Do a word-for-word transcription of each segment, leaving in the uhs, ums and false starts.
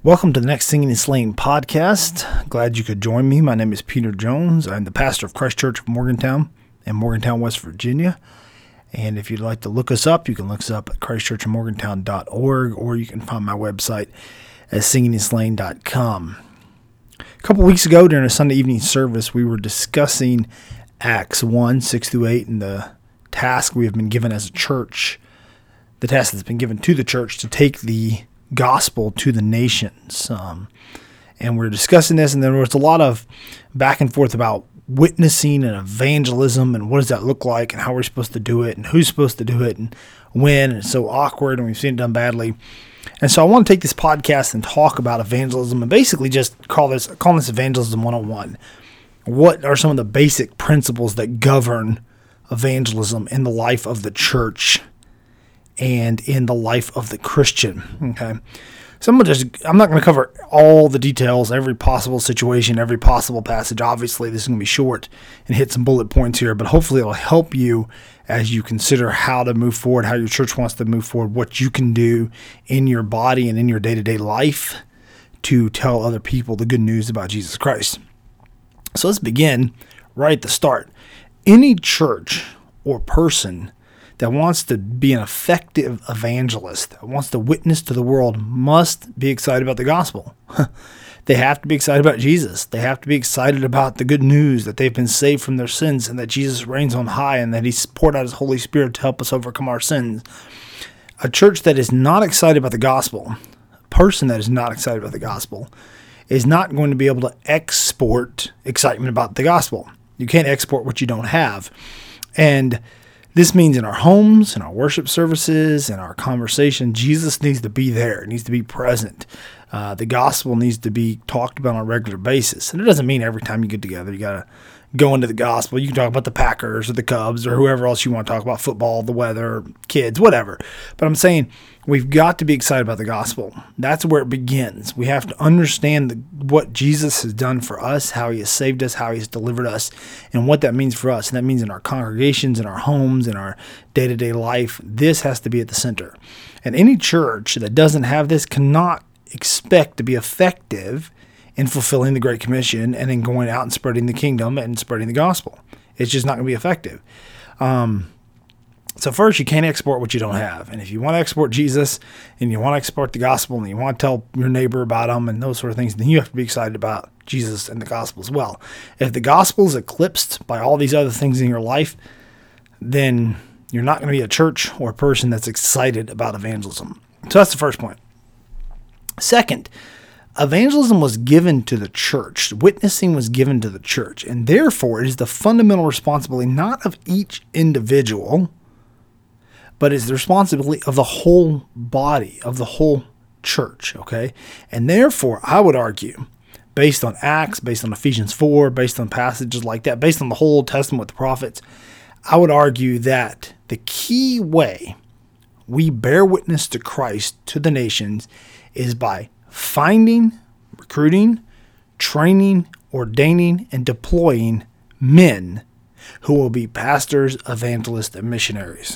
Welcome to the next Singing and Slaying podcast. Glad you could join me. My name is Peter Jones. I'm the pastor of Christ Church of Morgantown in Morgantown, West Virginia. And if you'd like to look us up, you can look us up at christ church of morgantown dot org, or you can find my website at singing and slaying dot com. A couple weeks ago during a Sunday evening service, we were discussing Acts one, six through eight, and the task we have been given as a church, the task that's been given to the church to take the gospel to the nations. Um, and we we're discussing this, and there was a lot of back and forth about witnessing and evangelism and what does that look like and how we're supposed to do it and who's supposed to do it and when. And it's so awkward, and we've seen it done badly. And so I want to take this podcast and talk about evangelism and basically just call this call this Evangelism one oh one. What are some of the basic principles that govern evangelism in the life of the church and in the life of the Christian? Okay, so I'm gonna just I'm not going to cover all the details, every possible situation, every possible passage. Obviously, this is going to be short and hit some bullet points here, but hopefully it'll help you as you consider how to move forward, how your church wants to move forward, what you can do in your body and in your day-to-day life to tell other people the good news about Jesus Christ. So let's begin right at the start. Any church or person that wants to be an effective evangelist, that wants to witness to the world, must be excited about the gospel. They have to be excited about Jesus. They have to be excited about the good news that they've been saved from their sins and that Jesus reigns on high and that he's poured out his Holy Spirit to help us overcome our sins. A church that is not excited about the gospel, a person that is not excited about the gospel, is not going to be able to export excitement about the gospel. You can't export what you don't have. And this means in our homes, in our worship services, in our conversation, Jesus needs to be there. It needs to be present. Uh, the gospel needs to be talked about on a regular basis. And it doesn't mean every time you get together, you got to go into the gospel. You can talk about the Packers or the Cubs or whoever else you want to talk about, football, the weather, kids, whatever. But I'm saying we've got to be excited about the gospel. That's where it begins. We have to understand the, what Jesus has done for us, how he has saved us, how he has delivered us, and what that means for us. And that means in our congregations, in our homes, in our day-to-day life. This has to be at the center. And any church that doesn't have this cannot expect to be effective in fulfilling the Great Commission and in going out and spreading the kingdom and spreading the gospel. It's just not going to be effective. Um, so first, you can't export what you don't have. And if you want to export Jesus and you want to export the gospel and you want to tell your neighbor about him and those sort of things, then you have to be excited about Jesus and the gospel as well. If the gospel is eclipsed by all these other things in your life, then you're not going to be a church or a person that's excited about evangelism. So that's the first point. Second, evangelism was given to the church. Witnessing was given to the church. And therefore, it is the fundamental responsibility not of each individual, but is the responsibility of the whole body, of the whole church. Okay? And therefore, I would argue, based on Acts, based on Ephesians four, based on passages like that, based on the whole Old Testament with the prophets, I would argue that the key way we bear witness to Christ to the nations is by finding, recruiting, training, ordaining, and deploying men who will be pastors, evangelists, and missionaries.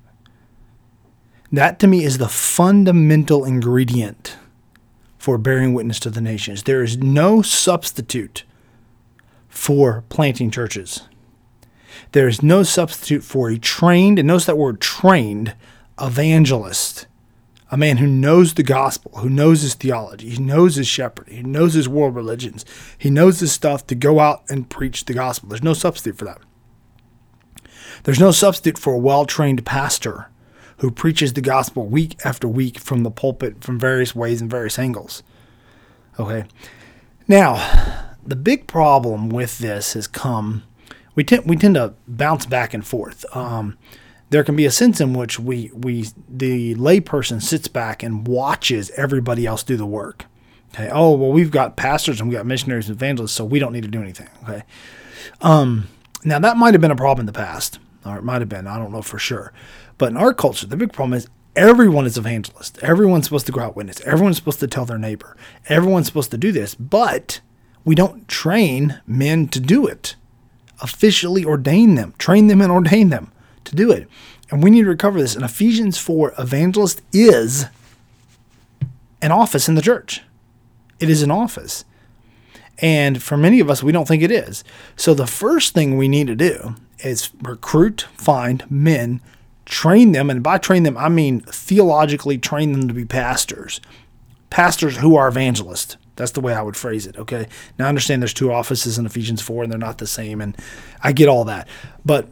That to me is the fundamental ingredient for bearing witness to the nations. There is no substitute for planting churches. There is no substitute for a trained, and notice that word trained, evangelist. A man who knows the gospel, who knows his theology, he knows his shepherding, he knows his world religions, he knows his stuff to go out and preach the gospel. There's no substitute for that. There's no substitute for a well-trained pastor who preaches the gospel week after week from the pulpit from various ways and various angles. Okay. Now, the big problem with this has come, we tend, we tend to bounce back and forth. Um, There can be a sense in which we, we the layperson sits back and watches everybody else do the work. Okay. Oh, well, we've got pastors and we've got missionaries and evangelists, so we don't need to do anything. Okay. Um, now, that might have been a problem in the past, or it might have been. I don't know for sure. But in our culture, the big problem is everyone is evangelist. Everyone's supposed to go out witness. Everyone's supposed to tell their neighbor. Everyone's supposed to do this, but we don't train men to do it. Officially ordain them, train them and ordain them to do it. And we need to recover this. In Ephesians four, evangelist is an office in the church. It is an office. And for many of us, we don't think it is. So the first thing we need to do is recruit, find men, train them. And by train them, I mean theologically train them to be pastors. Pastors who are evangelists. That's the way I would phrase it, okay? Now, I understand there's two offices in Ephesians four, and they're not the same, and I get all that. But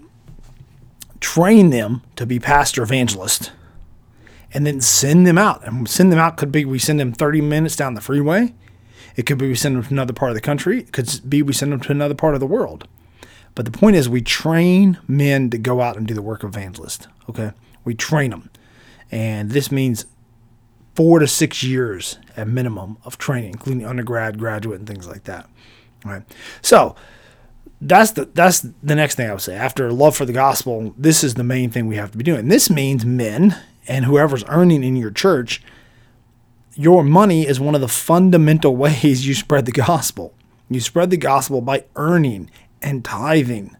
train them to be pastor evangelists, and then send them out. And send them out could be we send them thirty minutes down the freeway. It could be we send them to another part of the country. It could be we send them to another part of the world. But the point is we train men to go out and do the work of evangelists, okay? We train them. And this means four to six years at minimum of training, including undergrad, graduate, and things like that. All right. So that's the that's the next thing I would say. After love for the gospel, this is the main thing we have to be doing. This means men and whoever's earning in your church, your money is one of the fundamental ways you spread the gospel. You spread the gospel by earning and tithing.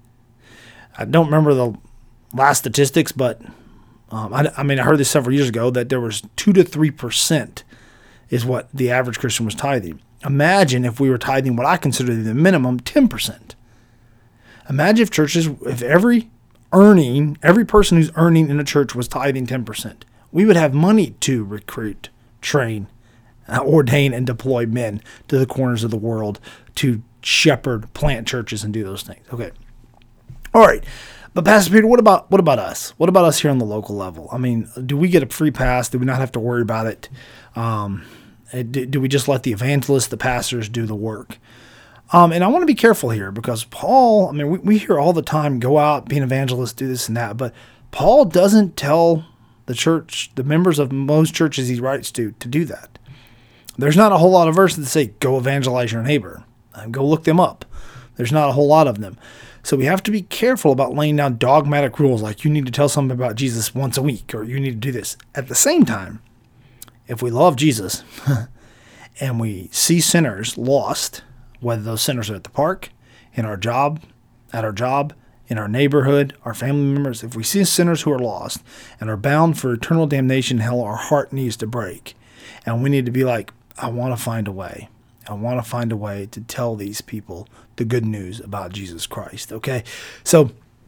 I don't remember the last statistics, but Um, I, I mean, I heard this several years ago that there was two to three percent is what the average Christian was tithing. Imagine if we were tithing what I consider the minimum ten percent. Imagine if churches, if every earning, every person who's earning in a church was tithing ten percent. We would have money to recruit, train, uh, ordain, and deploy men to the corners of the world to shepherd, plant churches, and do those things. Okay. All right. But Pastor Peter, what about what about us? What about us here on the local level? I mean, do we get a free pass? Do we not have to worry about it? Um, do, do we just let the evangelists, the pastors, do the work? Um, and I want to be careful here because Paul, I mean, we, we hear all the time, go out, be an evangelist, do this and that. But Paul doesn't tell the church, the members of most churches he writes to, to do that. There's not a whole lot of verses that say, go evangelize your neighbor. And go look them up. There's not a whole lot of them. So we have to be careful about laying down dogmatic rules like you need to tell something about Jesus once a week or you need to do this. At the same time, if we love Jesus and we see sinners lost, whether those sinners are at the park, in our job, at our job, in our neighborhood, our family members, if we see sinners who are lost and are bound for eternal damnation in hell, our heart needs to break. And we need to be like, I want to find a way. I want to find a way to tell these people the good news about Jesus Christ, okay? So,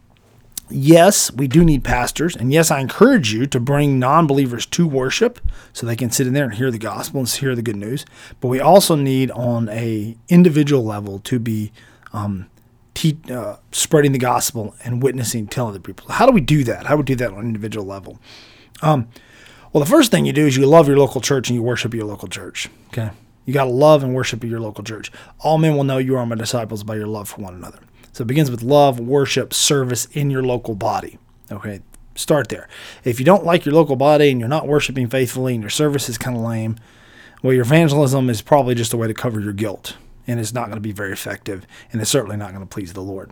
yes, we do need pastors, and yes, I encourage you to bring non-believers to worship so they can sit in there and hear the gospel and hear the good news, but we also need on a individual level to be um, te- uh, spreading the gospel and witnessing, telling other people. How do we do that? How do we do that on an individual level? Um, well, the first thing you do is you love your local church and you worship your local church, okay? You got to love and worship your local church. All men will know you are my disciples by your love for one another. So it begins with love, worship, service in your local body. Okay, start there. If you don't like your local body and you're not worshiping faithfully and your service is kind of lame, well, your evangelism is probably just a way to cover your guilt. And it's not going to be very effective. And it's certainly not going to please the Lord.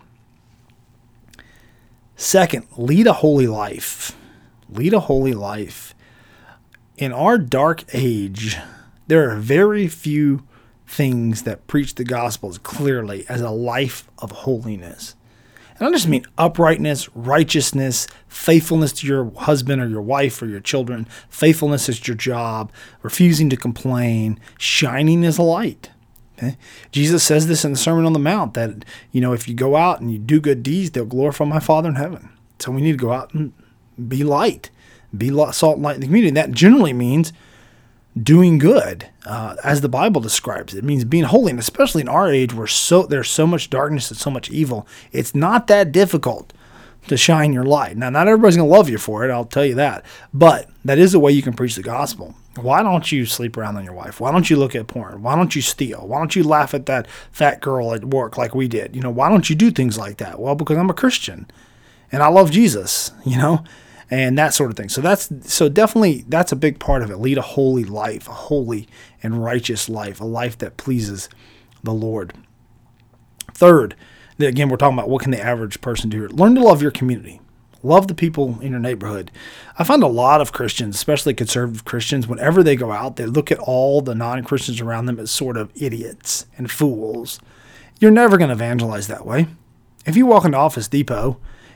Second, lead a holy life. Lead a holy life. In our dark age, there are very few things that preach the gospel as clearly as a life of holiness. And I just mean uprightness, righteousness, faithfulness to your husband or your wife or your children, faithfulness at your job, refusing to complain, shining as a light. Okay? Jesus says this in the Sermon on the Mount that, you know, if you go out and you do good deeds, they'll glorify my Father in heaven. So we need to go out and be light, be salt and light in the community. And that generally means doing good, uh, as the Bible describes it. It means being holy, and especially in our age where so there's so much darkness and so much evil, it's not that difficult to shine your light. Now, not everybody's going to love you for it, I'll tell you that, but that is a way you can preach the gospel. Why don't you sleep around on your wife? Why don't you look at porn? Why don't you steal? Why don't you laugh at that fat girl at work like we did? You know, why don't you do things like that? Well, because I'm a Christian, and I love Jesus, you know, and that sort of thing. So that's so definitely that's a big part of it. Lead a holy life, a holy and righteous life, a life that pleases the Lord. Third, again, we're talking about what can the average person do here. Learn to love your community. Love the people in your neighborhood. I find a lot of Christians, especially conservative Christians, whenever they go out, they look at all the non-Christians around them as sort of idiots and fools. You're never going to evangelize that way. If you walk into Office Depot,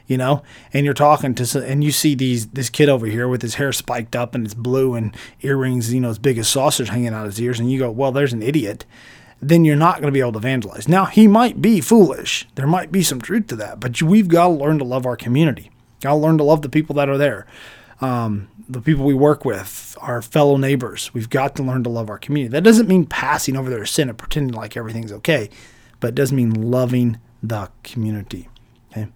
you know, and you're talking to, some, and you see these this kid over here with his hair spiked up and it's blue and earrings, you know, as big as saucers hanging out his ears, and you go, well, there's an idiot. Then you're not going to be able to evangelize. Now, he might be foolish. There might be some truth to that, but we've got to learn to love our community. Got to learn to love the people that are there, um, the people we work with, our fellow neighbors. We've got to learn to love our community. That doesn't mean passing over their sin and pretending like everything's okay, but it does mean loving the community. Okay.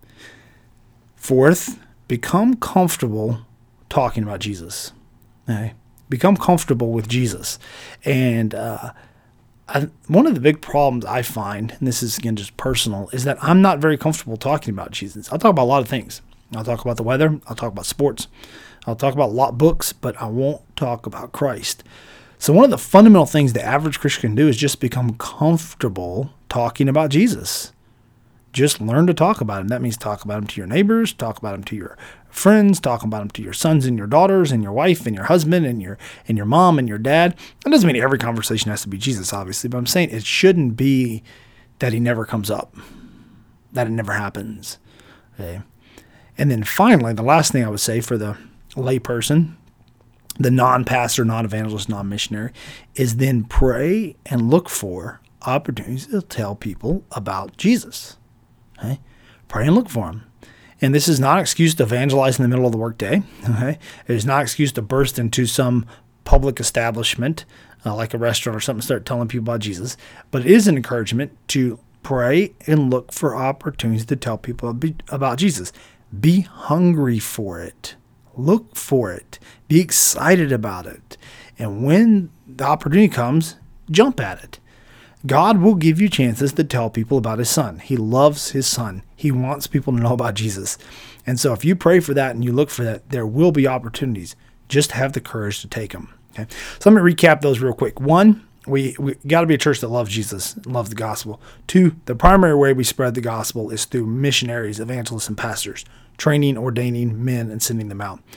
Fourth, become comfortable talking about Jesus. Okay. Become comfortable with Jesus. And uh, I, one of the big problems I find, and this is, again, just personal, is that I'm not very comfortable talking about Jesus. I'll talk about a lot of things. I'll talk about the weather. I'll talk about sports. I'll talk about a lot of books, but I won't talk about Christ. So one of the fundamental things the average Christian can do is just become comfortable talking about Jesus. Just learn to talk about him. That means talk about him to your neighbors, talk about him to your friends, talk about him to your sons and your daughters and your wife and your husband and your and your mom and your dad. That doesn't mean every conversation has to be Jesus, obviously, but I'm saying it shouldn't be that he never comes up, that it never happens. Okay. And then finally, the last thing I would say for the layperson, the non-pastor, non-evangelist, non-missionary, is then pray and look for opportunities to tell people about Jesus. Okay? Pray and look for them. And this is not an excuse to evangelize in the middle of the workday. Okay? It is not an excuse to burst into some public establishment uh, like a restaurant or something and start telling people about Jesus. But it is an encouragement to pray and look for opportunities to tell people about Jesus. Be hungry for it. Look for it. Be excited about it. And when the opportunity comes, jump at it. God will give you chances to tell people about his son. He loves his son. He wants people to know about Jesus. And so if you pray for that and you look for that, there will be opportunities. Just have the courage to take them. Okay? So let me recap those real quick. One, we, we got to be a church that loves Jesus, loves the gospel. Two, the primary way we spread the gospel is through missionaries, evangelists, and pastors, training, ordaining men, and sending them out.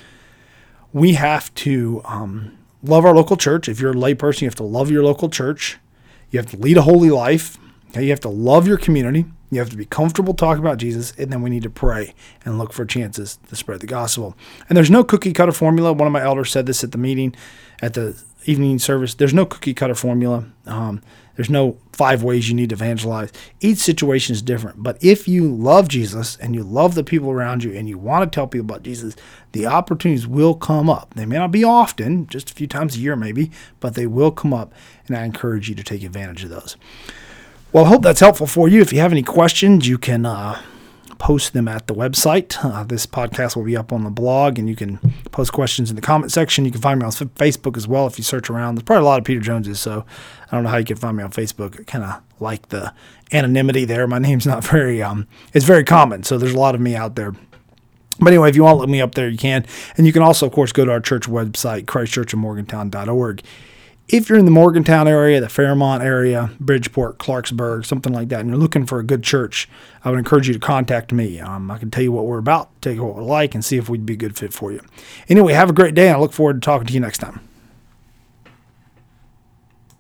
We have to um, love our local church. If you're a layperson, you have to love your local church. You have to lead a holy life. Okay? You have to love your community. You have to be comfortable talking about Jesus. And then we need to pray and look for chances to spread the gospel. And there's no cookie cutter formula. One of my elders said this at the meeting, at the evening service. There's no cookie cutter formula. Um, there's no five ways you need to evangelize. Each situation is different. But if you love Jesus and you love the people around you and you want to tell people about Jesus, the opportunities will come up. They may not be often, just a few times a year maybe, but they will come up. And I encourage you to take advantage of those. Well, I hope that's helpful for you. If you have any questions, you can uh, post them at the website. Uh, this podcast will be up on the blog, and you can post questions in the comment section. You can find me on Facebook as well if you search around. There's probably a lot of Peter Joneses, so I don't know how you can find me on Facebook. I kind of like the anonymity there. My name's not very, um, it's very common, so there's a lot of me out there. But anyway, if you want to look me up there, you can. And you can also, of course, go to our church website, christ church of morgantown dot org. If you're in the Morgantown area, the Fairmont area, Bridgeport, Clarksburg, something like that, and you're looking for a good church, I would encourage you to contact me. Um, I can tell you what we're about, tell you what we're like, and see if we'd be a good fit for you. Anyway, have a great day, and I look forward to talking to you next time.